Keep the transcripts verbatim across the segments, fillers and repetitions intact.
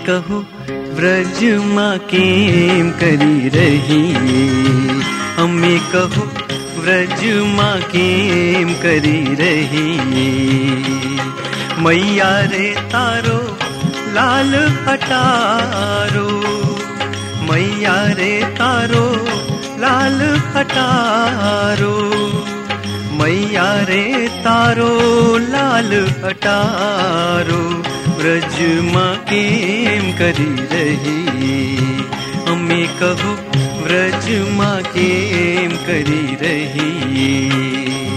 कहो व्रज माँ केम करी रही, अम्मे कहो व्रज माँ केम करी रही। मैया रे तारो लाल हटारो, मैया रे तारो लाल हटारो, मैया रे तारो लाल हटारो। व्रज माँ केम करी रही, अम्मे कहो व्रज माँ केम करी रही।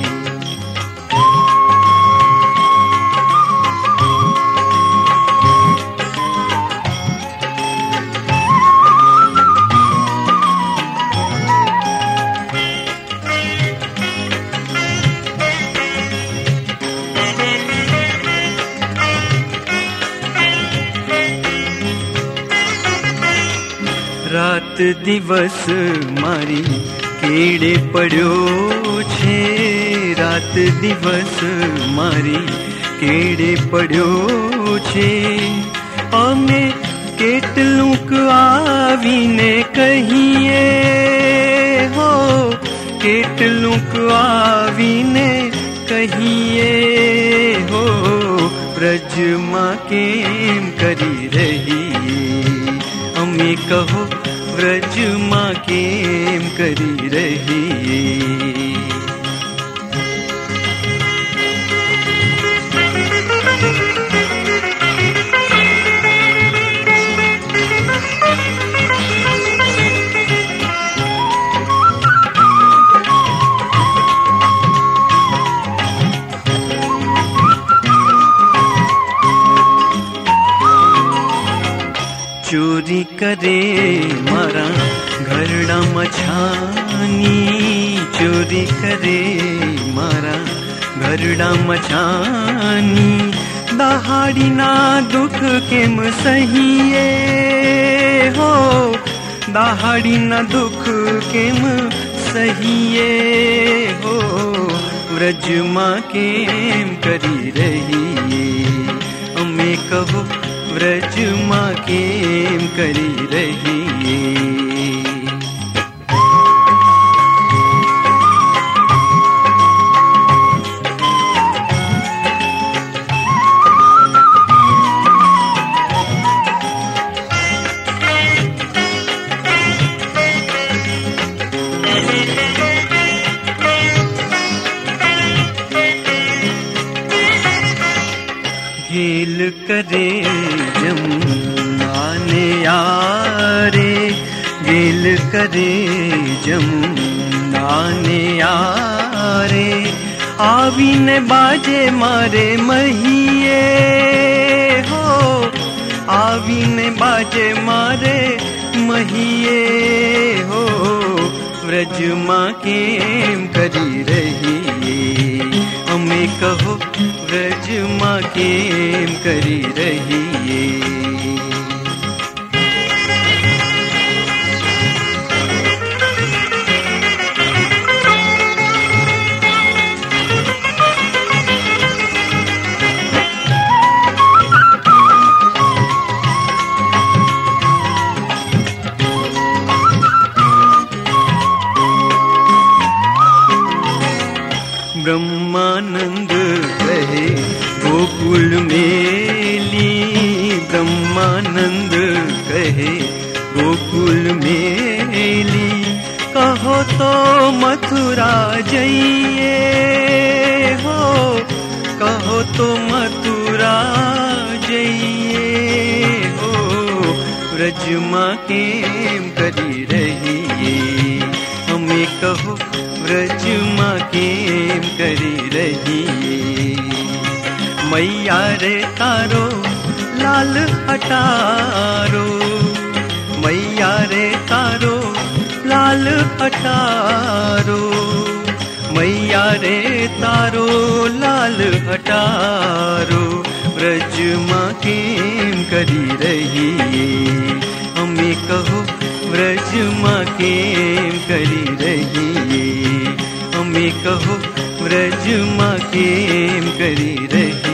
रात दिवस मारी केड़े पड़्यो छे, रात दिवस मारी केड़े पड़्यो छे। अमे केटलूक आवीने कहिए हो, केटलूक आवीने कहिए हो। व्रज माँ केम करी रही, अम्मे कहो व्रज माँ केम करी रही। चोरी करे मारा घरड़ा मछानी, चोरी करे मारा घरड़ा मछानी। दहाड़ी ना दुख केम सहिए हो, दहाड़ी ना दुख केम सहिए हो। व्रज माँ केम करी रही, अम्मे कहो व्रज माँ केम करी रही। खेल करे जमुना ने यारे, गेल करे जमुना ने यारे। आवीने बाजे मारे महिए हो, आवीने बाजे मारे महिए हो। व्रज माँ केम करी रही, अम्मे कहो व्रज माँ केम करी रही। ब्रह्मानंद कहे गोकुल मेली, ब्रह्मानंद कहे गोकुल मेली। कहो तो मथुरा जइए हो, कहो तो मथुरा जइए हो। व्रज माँ केम करी रही, अम्मे कहो व्रज माँ केम करी रही। मैया रे तारो लाल हटारो, मैया रे तारो लाल हटारो, मैया रे तारो लाल हटारो। व्रज माँ केम करी रही, अम्मे कहो व्रज माँ केम करी रही, अम्मे कहो व्रज माँ केम करी रही।